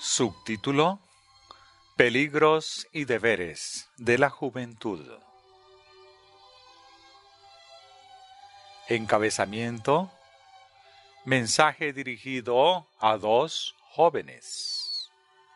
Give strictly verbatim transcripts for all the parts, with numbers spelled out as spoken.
Subtítulo: Peligros y deberes de la juventud. Encabezamiento: mensaje dirigido a dos jóvenes.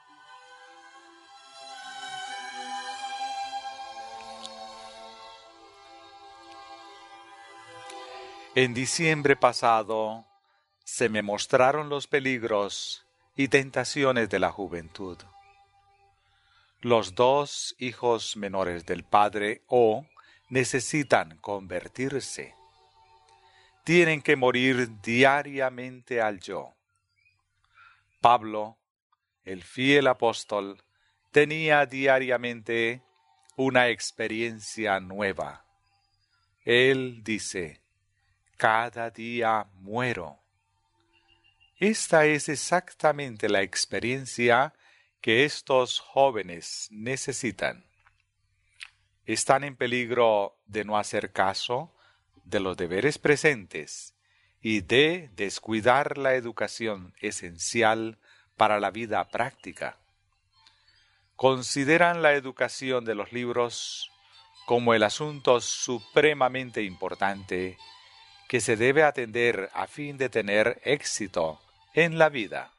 En diciembre pasado se me mostraron los peligros y tentaciones de la juventud. Los dos hijos menores del padre O necesitan convertirse. Tienen que morir diariamente al yo. Pablo, el fiel apóstol, tenía diariamente una experiencia nueva. Él dice: cada día muero. Esta es exactamente la experiencia que estos jóvenes necesitan. Están en peligro de no hacer caso de los deberes presentes y de descuidar la educación esencial para la vida práctica. Consideran la educación de los libros como el asunto supremamente importante que se debe atender a fin de tener éxito en la vida.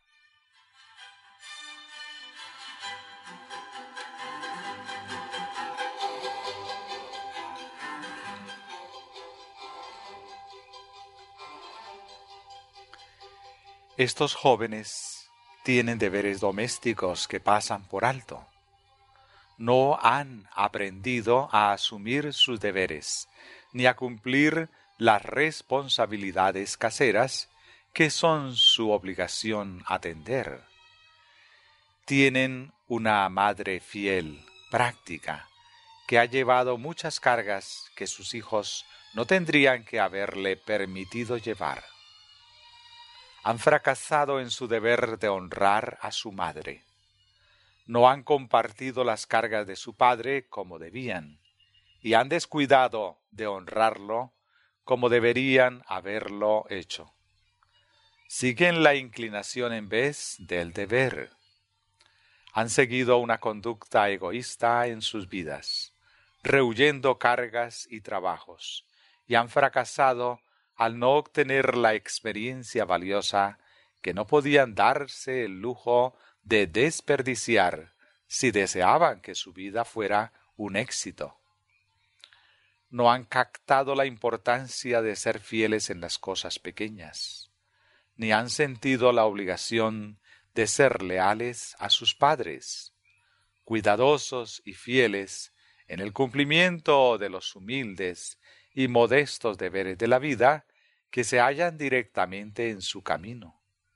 Estos jóvenes tienen deberes domésticos que pasan por alto. No han aprendido a asumir sus deberes, ni a cumplir las responsabilidades caseras que son su obligación atender. Tienen una madre fiel, práctica, que ha llevado muchas cargas que sus hijos no tendrían que haberle permitido llevar. Han fracasado en su deber de honrar a su madre. No han compartido las cargas de su padre como debían, y han descuidado de honrarlo como deberían haberlo hecho. Siguen la inclinación en vez del deber. Han seguido una conducta egoísta en sus vidas, rehuyendo cargas y trabajos, y han fracasado al no obtener la experiencia valiosa que no podían darse el lujo de desperdiciar si deseaban que su vida fuera un éxito. No han captado la importancia de ser fieles en las cosas pequeñas, ni han sentido la obligación de ser leales a sus padres, cuidadosos y fieles en el cumplimiento de los humildes y modestos deberes de la vida que se hallan directamente en su camino.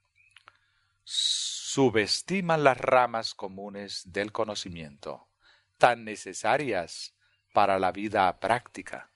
Subestiman las ramas comunes del conocimiento, tan necesarias para la vida práctica.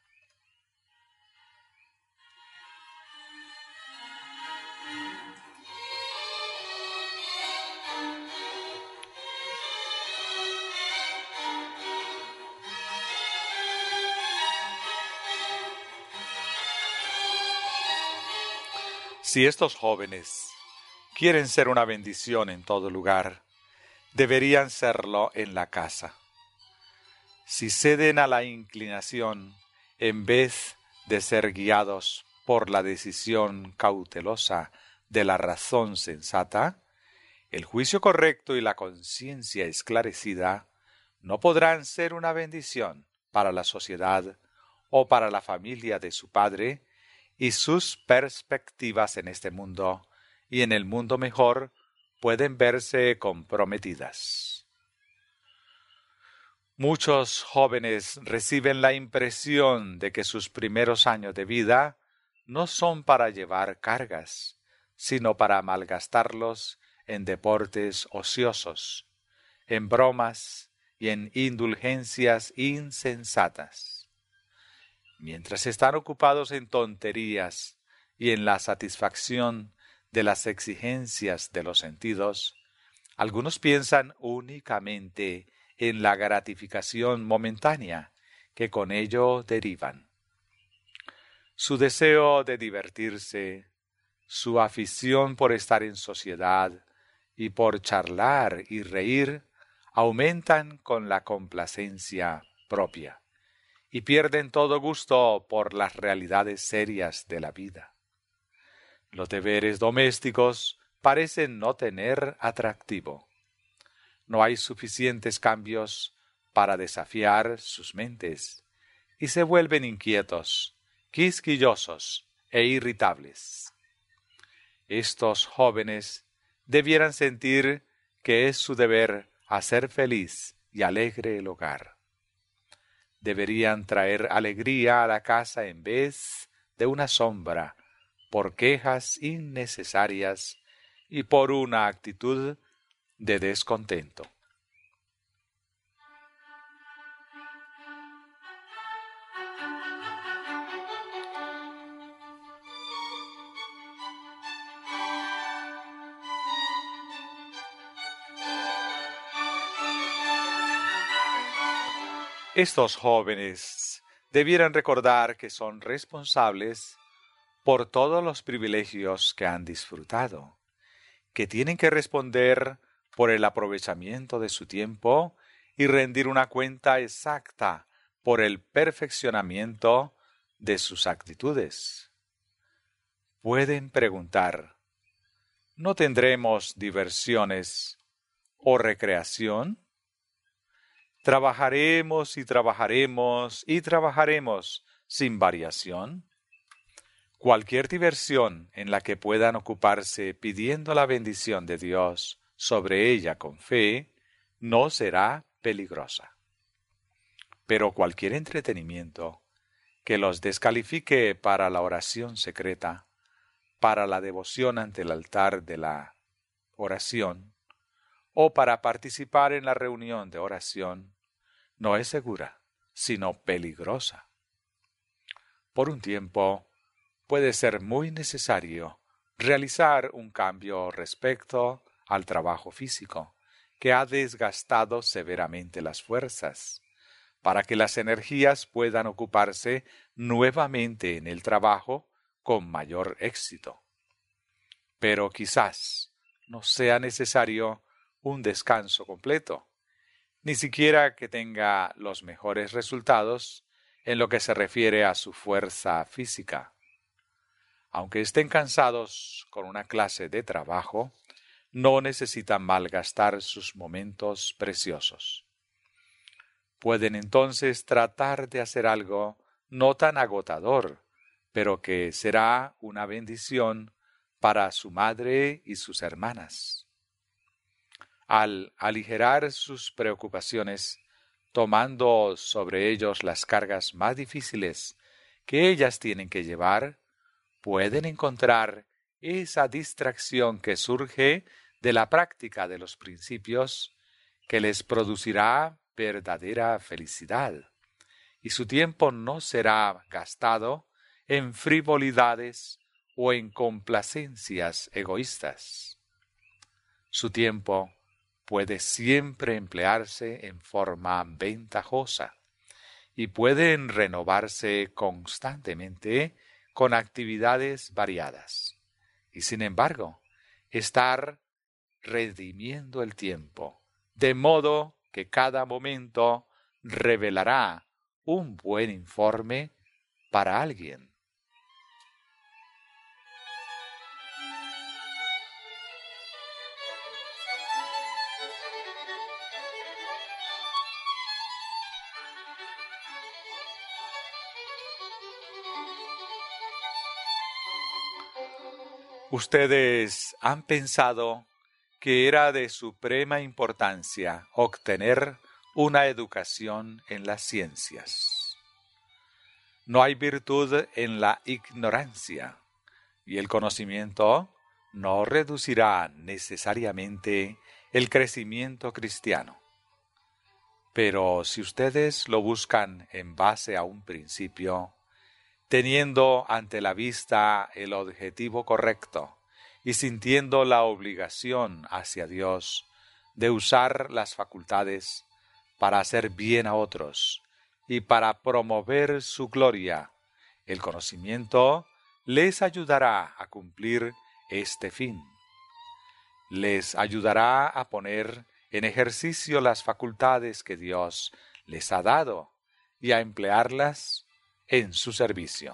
Si estos jóvenes quieren ser una bendición en todo lugar, deberían serlo en la casa. Si ceden a la inclinación en vez de ser guiados por la decisión cautelosa de la razón sensata, el juicio correcto y la conciencia esclarecida no podrán ser una bendición para la sociedad o para la familia de su padre, y sus perspectivas en este mundo y en el mundo mejor pueden verse comprometidas. Muchos jóvenes reciben la impresión de que sus primeros años de vida no son para llevar cargas, sino para malgastarlos en deportes ociosos, en bromas y en indulgencias insensatas. Mientras están ocupados en tonterías y en la satisfacción de las exigencias de los sentidos, algunos piensan únicamente en la gratificación momentánea que con ello derivan. Su deseo de divertirse, su afición por estar en sociedad y por charlar y reír aumentan con la complacencia propia y pierden todo gusto por las realidades serias de la vida. Los deberes domésticos parecen no tener atractivo. No hay suficientes cambios para desafiar sus mentes y se vuelven inquietos, quisquillosos e irritables. Estos jóvenes debieran sentir que es su deber hacer feliz y alegre el hogar. Deberían traer alegría a la casa en vez de una sombra por quejas innecesarias y por una actitud de descontento. Estos jóvenes debieran recordar que son responsables por todos los privilegios que han disfrutado, que tienen que responder por el aprovechamiento de su tiempo y rendir una cuenta exacta por el perfeccionamiento de sus actitudes. Pueden preguntar, ¿no tendremos diversiones o recreación? ¿Trabajaremos y trabajaremos y trabajaremos sin variación? Cualquier diversión en la que puedan ocuparse pidiendo la bendición de Dios sobre ella con fe, no será peligrosa. Pero cualquier entretenimiento que los descalifique para la oración secreta, para la devoción ante el altar de la oración, o para participar en la reunión de oración, no es segura, sino peligrosa. Por un tiempo, puede ser muy necesario realizar un cambio respecto al trabajo físico, que ha desgastado severamente las fuerzas, para que las energías puedan ocuparse nuevamente en el trabajo con mayor éxito. Pero quizás no sea necesario un descanso completo, ni siquiera que tenga los mejores resultados en lo que se refiere a su fuerza física. Aunque estén cansados con una clase de trabajo, no necesitan malgastar sus momentos preciosos. Pueden entonces tratar de hacer algo no tan agotador, pero que será una bendición para su madre y sus hermanas. Al aligerar sus preocupaciones, tomando sobre ellos las cargas más difíciles que ellas tienen que llevar, pueden encontrar esa distracción que surge de la práctica de los principios que les producirá verdadera felicidad, y su tiempo no será gastado en frivolidades o en complacencias egoístas. Su tiempo puede siempre emplearse en forma ventajosa y pueden renovarse constantemente con actividades variadas, y sin embargo, estar redimiendo el tiempo, de modo que cada momento revelará un buen informe para alguien. Ustedes han pensado que era de suprema importancia obtener una educación en las ciencias. No hay virtud en la ignorancia, y el conocimiento no reducirá necesariamente el crecimiento cristiano. Pero si ustedes lo buscan en base a un principio, teniendo ante la vista el objetivo correcto y sintiendo la obligación hacia Dios de usar las facultades para hacer bien a otros y para promover su gloria, el conocimiento les ayudará a cumplir este fin. les ayudará a poner en ejercicio las facultades que Dios les ha dado y a emplearlas en su servicio.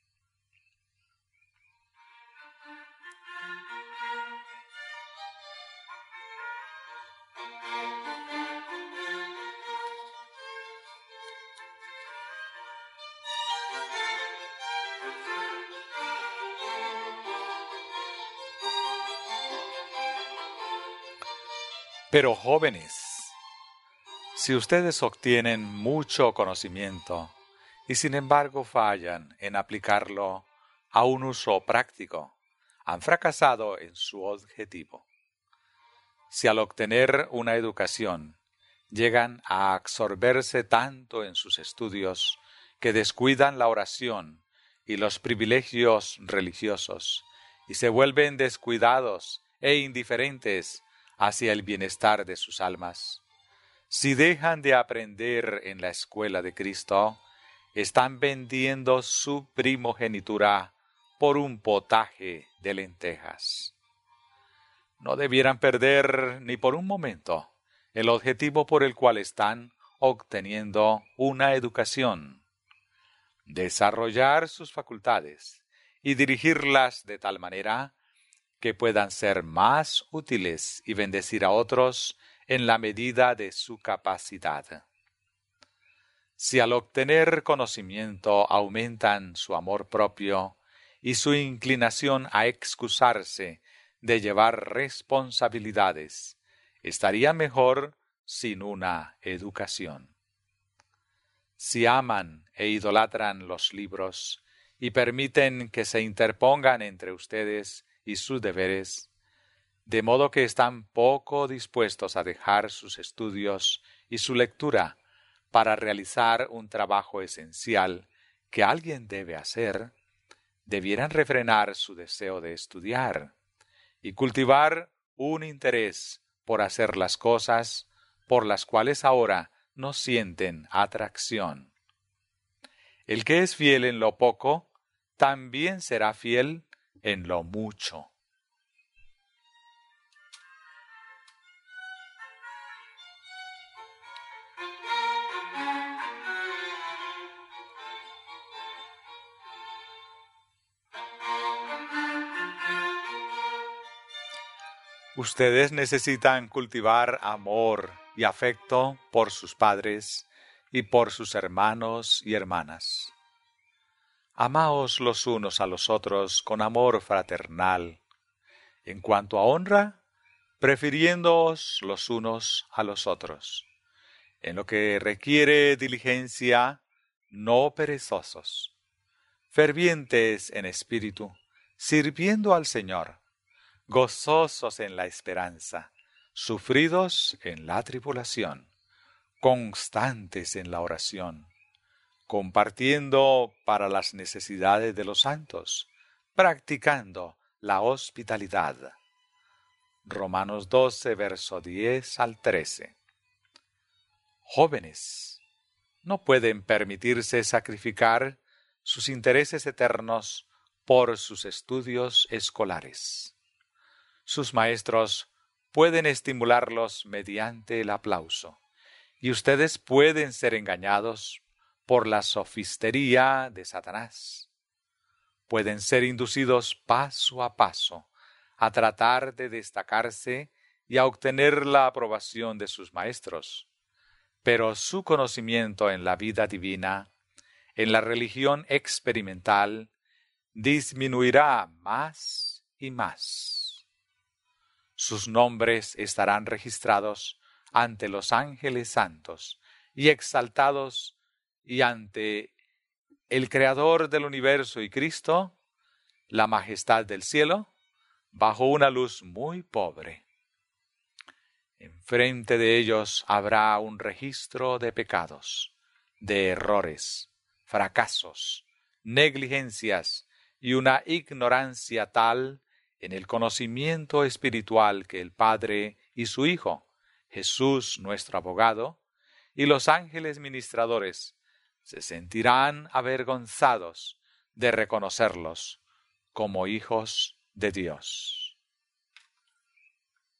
Pero jóvenes, si ustedes obtienen mucho conocimiento y sin embargo fallan en aplicarlo a un uso práctico, han fracasado en su objetivo. Si al obtener una educación llegan a absorberse tanto en sus estudios que descuidan la oración y los privilegios religiosos y se vuelven descuidados e indiferentes hacia el bienestar de sus almas, si dejan de aprender en la escuela de Cristo, están vendiendo su primogenitura por un potaje de lentejas. No debieran perder ni por un momento el objetivo por el cual están obteniendo una educación: desarrollar sus facultades y dirigirlas de tal manera que puedan ser más útiles y bendecir a otros en la medida de su capacidad. Si al obtener conocimiento aumentan su amor propio y su inclinación a excusarse de llevar responsabilidades, estaría mejor sin una educación. Si aman e idolatran los libros y permiten que se interpongan entre ustedes y sus deberes, de modo que están poco dispuestos a dejar sus estudios y su lectura para realizar un trabajo esencial que alguien debe hacer, debieran refrenar su deseo de estudiar y cultivar un interés por hacer las cosas por las cuales ahora no sienten atracción. El que es fiel en lo poco, también será fiel en lo mucho. Ustedes necesitan cultivar amor y afecto por sus padres y por sus hermanos y hermanas. Amaos los unos a los otros con amor fraternal. En cuanto a honra, prefiriéndoos los unos a los otros. En lo que requiere diligencia, no perezosos. Fervientes en espíritu, sirviendo al Señor. Gozosos en la esperanza, sufridos en la tribulación, constantes en la oración, compartiendo para las necesidades de los santos, practicando la hospitalidad. Romanos doce, verso diez al trece. Jóvenes, no pueden permitirse sacrificar sus intereses eternos por sus estudios escolares. Sus maestros pueden estimularlos mediante el aplauso, y ustedes pueden ser engañados por la sofistería de Satanás. Pueden ser inducidos paso a paso a tratar de destacarse y a obtener la aprobación de sus maestros, pero su conocimiento en la vida divina, en la religión experimental, disminuirá más y más. Sus nombres estarán registrados ante los ángeles santos y exaltados, y ante el Creador del universo y Cristo, la majestad del cielo, bajo una luz muy pobre. Enfrente de ellos habrá un registro de pecados, de errores, fracasos, negligencias y una ignorancia tal en el conocimiento espiritual que el Padre y su Hijo, Jesús nuestro abogado, y los ángeles ministradores se sentirán avergonzados de reconocerlos como hijos de Dios.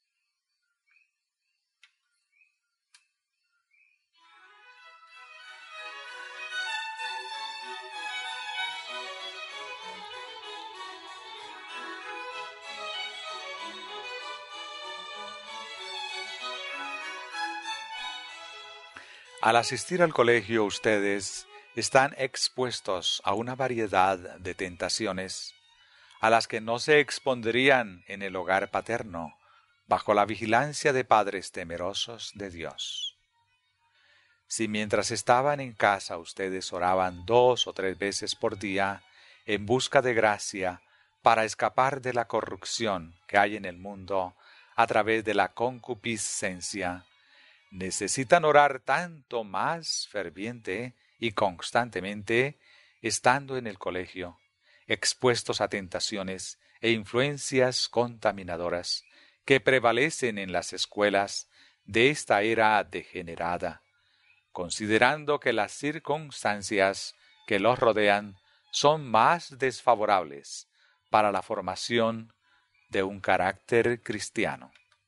Al asistir al colegio, ustedes están expuestos a una variedad de tentaciones a las que no se expondrían en el hogar paterno, bajo la vigilancia de padres temerosos de Dios. Si mientras estaban en casa ustedes oraban dos o tres veces por día en busca de gracia para escapar de la corrupción que hay en el mundo a través de la concupiscencia, necesitan orar tanto más ferviente y constantemente estando en el colegio, expuestos a tentaciones e influencias contaminadoras que prevalecen en las escuelas de esta era degenerada, considerando que las circunstancias que los rodean son más desfavorables para la formación de un carácter cristiano.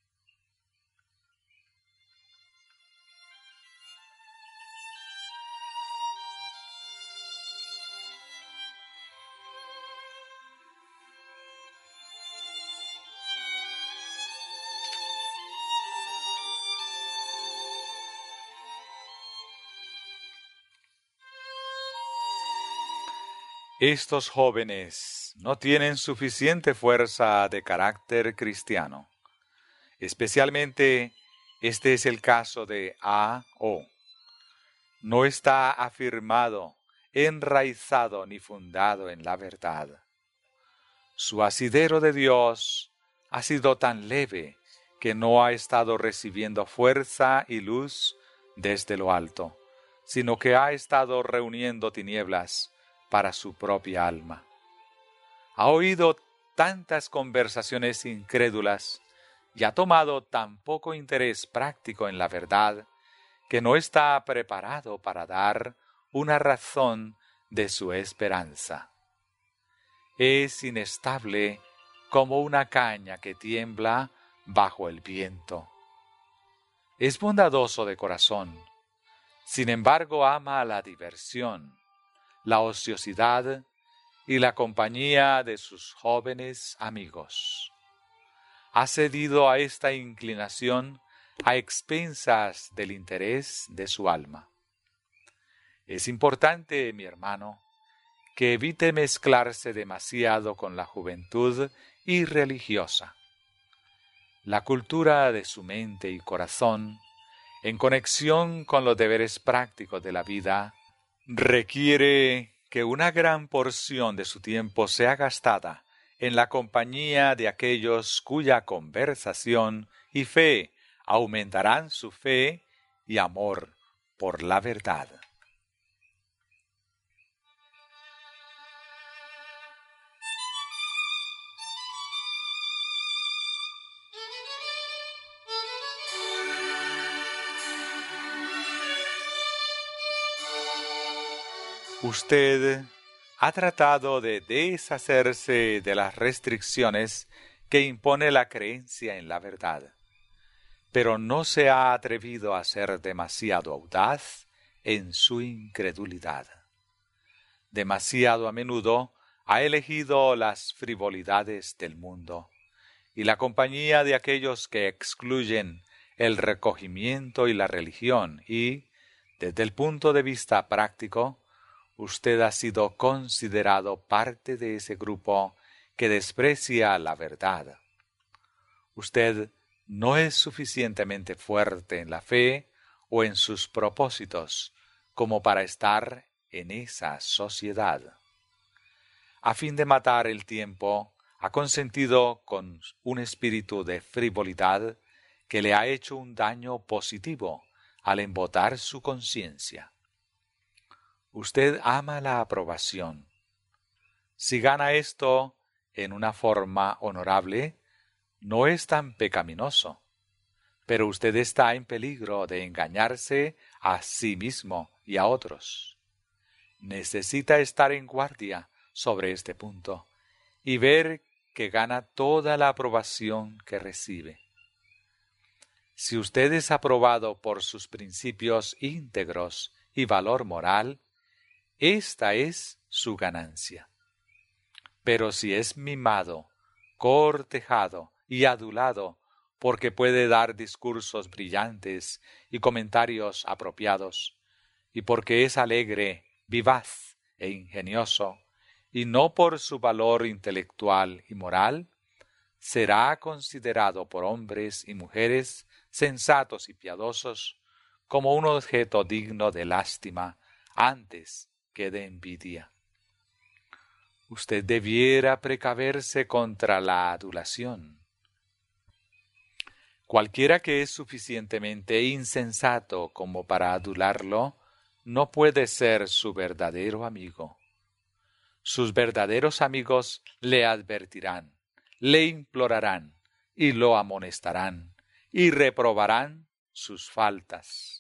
Estos jóvenes no tienen suficiente fuerza de carácter cristiano. Especialmente este es el caso de A O. No está afirmado, enraizado ni fundado en la verdad. Su asidero de Dios ha sido tan leve que no ha estado recibiendo fuerza y luz desde lo alto, sino que ha estado reuniendo tinieblas para su propia alma. Ha oído tantas conversaciones incrédulas y ha tomado tan poco interés práctico en la verdad que no está preparado para dar una razón de su esperanza. Es inestable como una caña que tiembla bajo el viento. Es bondadoso de corazón, sin embargo ama la diversión, la ociosidad y la compañía de sus jóvenes amigos. Ha cedido a esta inclinación a expensas del interés de su alma. Es importante, mi hermano, que evite mezclarse demasiado con la juventud irreligiosa. La cultura de su mente y corazón, en conexión con los deberes prácticos de la vida, requiere que una gran porción de su tiempo sea gastada en la compañía de aquellos cuya conversación y fe aumentarán su fe y amor por la verdad. Usted ha tratado de deshacerse de las restricciones que impone la creencia en la verdad, pero no se ha atrevido a ser demasiado audaz en su incredulidad. Demasiado a menudo ha elegido las frivolidades del mundo y la compañía de aquellos que excluyen el recogimiento y la religión y, desde el punto de vista práctico, usted ha sido considerado parte de ese grupo que desprecia la verdad. Usted no es suficientemente fuerte en la fe o en sus propósitos como para estar en esa sociedad. A fin de matar el tiempo, ha consentido con un espíritu de frivolidad que le ha hecho un daño positivo al embotar su conciencia. Usted ama la aprobación. Si gana esto en una forma honorable, no es tan pecaminoso, pero usted está en peligro de engañarse a sí mismo y a otros. Necesita estar en guardia sobre este punto y ver que gana toda la aprobación que recibe. Si usted es aprobado por sus principios íntegros y valor moral, esta es su ganancia. Pero si es mimado, cortejado y adulado porque puede dar discursos brillantes y comentarios apropiados, y porque es alegre, vivaz e ingenioso, y no por su valor intelectual y moral, será considerado por hombres y mujeres sensatos y piadosos como un objeto digno de lástima antes que de envidia. Usted debiera precaverse contra la adulación. Cualquiera que es suficientemente insensato como para adularlo, no puede ser su verdadero amigo. Sus verdaderos amigos le advertirán, le implorarán y lo amonestarán y reprobarán sus faltas.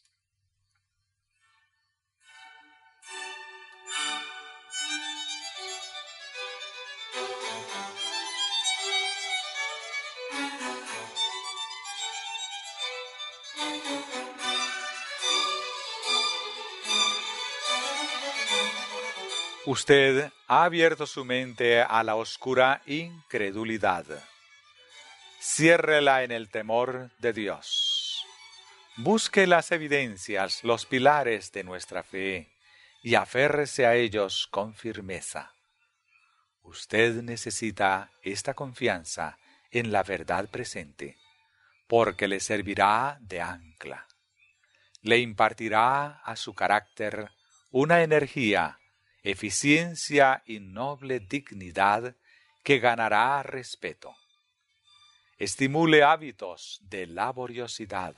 Usted ha abierto su mente a la oscura incredulidad. Ciérrela en el temor de Dios. Busque las evidencias, los pilares de nuestra fe, y aférrese a ellos con firmeza. Usted necesita esta confianza en la verdad presente, porque le servirá de ancla. Le impartirá a su carácter una energía, eficiencia y noble dignidad que ganará respeto. Estimule hábitos de laboriosidad.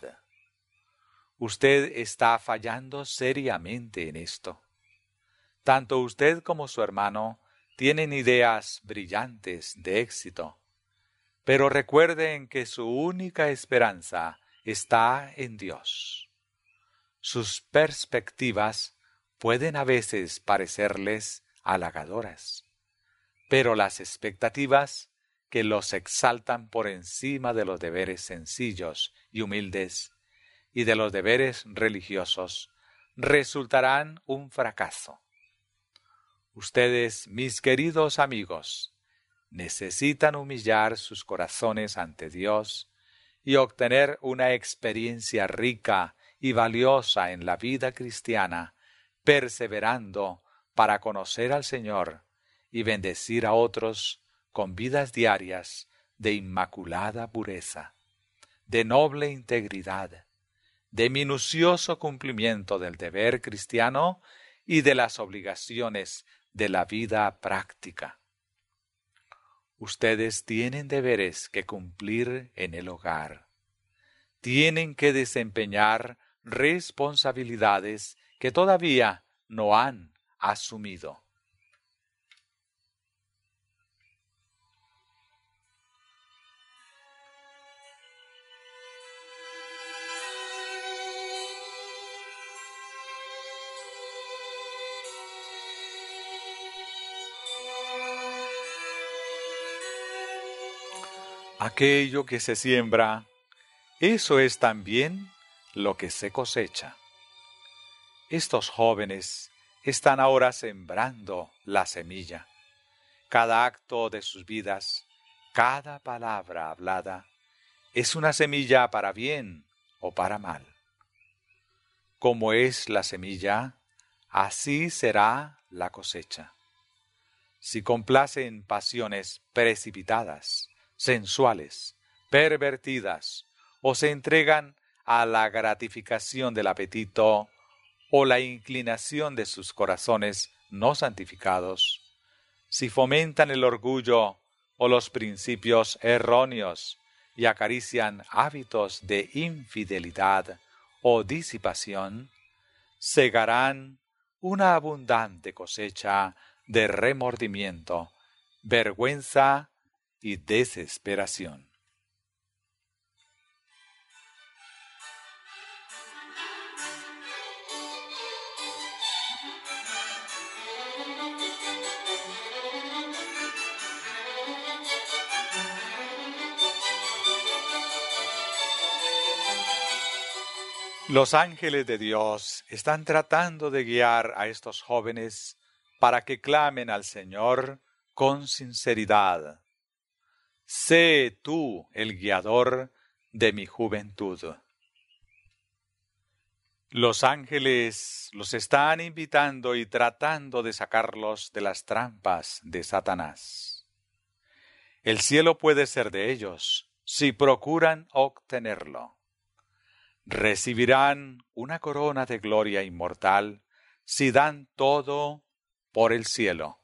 Usted está fallando seriamente en esto. Tanto usted como su hermano tienen ideas brillantes de éxito, pero recuerden que su única esperanza está en Dios. Sus perspectivas pueden a veces parecerles halagadoras, pero las expectativas que los exaltan por encima de los deberes sencillos y humildes y de los deberes religiosos resultarán un fracaso. Ustedes, mis queridos amigos, necesitan humillar sus corazones ante Dios y obtener una experiencia rica y valiosa en la vida cristiana, perseverando para conocer al Señor y bendecir a otros con vidas diarias de inmaculada pureza, de noble integridad, de minucioso cumplimiento del deber cristiano y de las obligaciones de la vida práctica. Ustedes tienen deberes que cumplir en el hogar. Tienen que desempeñar responsabilidades que todavía no han asumido. Aquello que se siembra, eso es también lo que se cosecha. Estos jóvenes están ahora sembrando la semilla. Cada acto de sus vidas, cada palabra hablada, es una semilla para bien o para mal. Como es la semilla, así será la cosecha. Si complacen pasiones precipitadas, sensuales, pervertidas, o se entregan a la gratificación del apetito o la inclinación de sus corazones no santificados, si fomentan el orgullo o los principios erróneos y acarician hábitos de infidelidad o disipación, segarán una abundante cosecha de remordimiento, vergüenza y desesperación. Los ángeles de Dios están tratando de guiar a estos jóvenes para que clamen al Señor con sinceridad. Sé tú el guiador de mi juventud. Los ángeles los están invitando y tratando de sacarlos de las trampas de Satanás. El cielo puede ser de ellos si procuran obtenerlo. Recibirán una corona de gloria inmortal si dan todo por el cielo.